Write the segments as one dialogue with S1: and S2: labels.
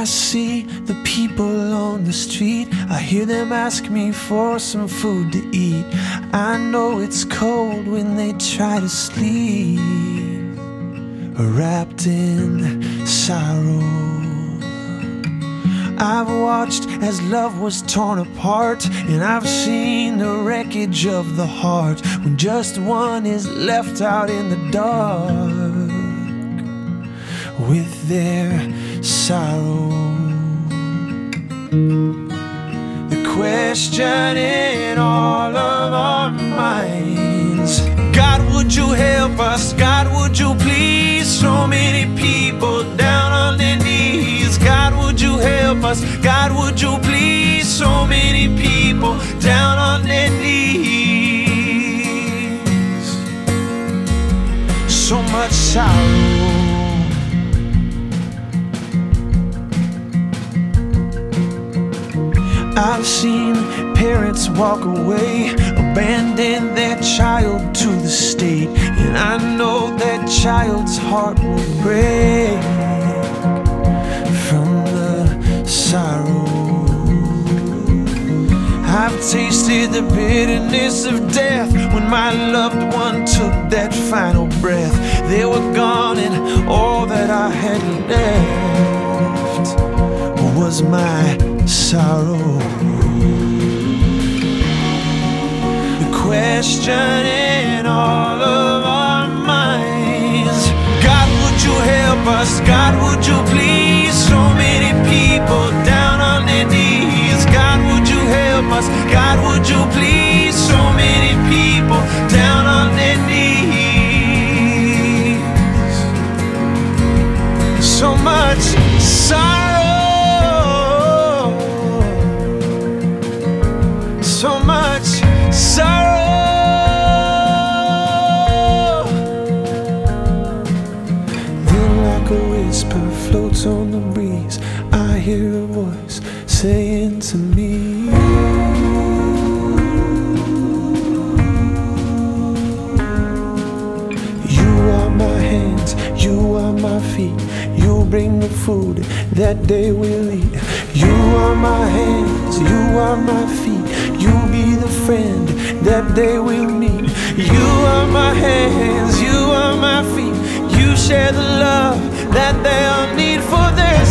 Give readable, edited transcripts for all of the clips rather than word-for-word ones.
S1: I see the people on the street, I hear them ask me for some food to eat. I know it's cold when they try to sleep, wrapped in sorrow. I've watched as love was torn apart, and I've seen the wreckage of the heart when just one is left out in the dark with their sorrow. The question in all of our minds: God, would you help us? God, would you please? So many people down on their knees. God, would you help us? God, would you please? So many people down on their knees. So much sorrow. I've seen parents walk away, abandon their child to the state, and I know that child's heart will break from the sorrow. I've tasted the bitterness of death when my loved one took that final breath. They were gone, and all that I had left was my sorrow. The question in all of our minds: God, would you help us? God, would you please? So many people down on their knees. God, would you help us? God, would you please? So many people down on their knees. So much sorrow. So much sorrow. Then like a whisper floats on the breeze, I hear a voice saying to me, you are my hands, you are my feet, you bring the food that they will eat. You are my hands, you are my feet, you be the friend that they will meet. You are my hands, you are my feet, you share the love that they'll need for their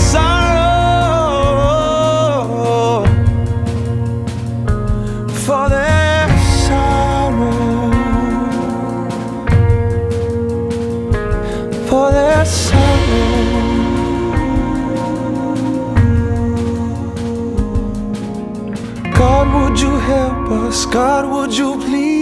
S1: sorrow, for their sorrow, for their sorrow. God, would you help us? God, would you please?